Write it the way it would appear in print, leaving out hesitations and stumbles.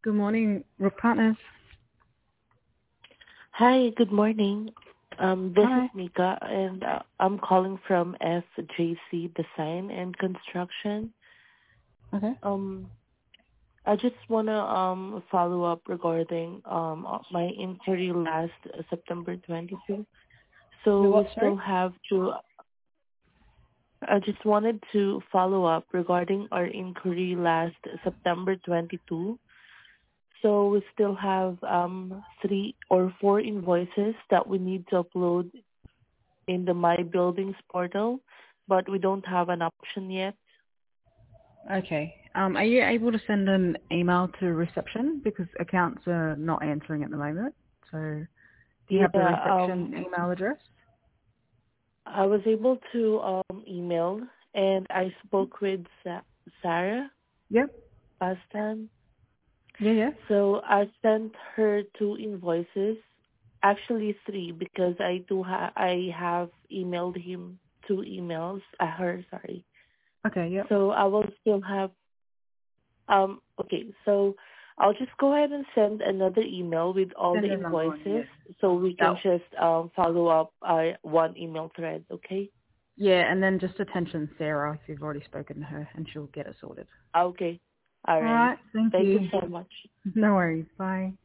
Good morning, Rook Partners. Hi, good morning. This is Hi. Mika, and I'm calling from FJC Design and Construction. Okay. Um, I just wanna follow up regarding my inquiry last September 22. The So what, we sorry? still have to. I just wanted to follow up regarding our inquiry last September 22. So we still have three or four invoices that we need to upload in the My Buildings portal, but we don't have an option yet. Okay. Are you able to send an email to reception because accounts are not answering at the moment? So, do you have the Yeah, reception email address? I was able to email, and I spoke with Sarah Yep. last time. Yeah, yeah. So I sent her two invoices, actually three, because I have emailed him two emails. Her, sorry. Okay, yep. So I will still have. Okay, so I'll just go ahead and send another email with all the Send another one, yeah. invoices so we can That, just follow up one email thread, okay? yeah, and then just attention Sarah if you've already spoken to her and she'll get it sorted. Okay. All right. Alright, thank Thank you you. so much. No worries. Bye.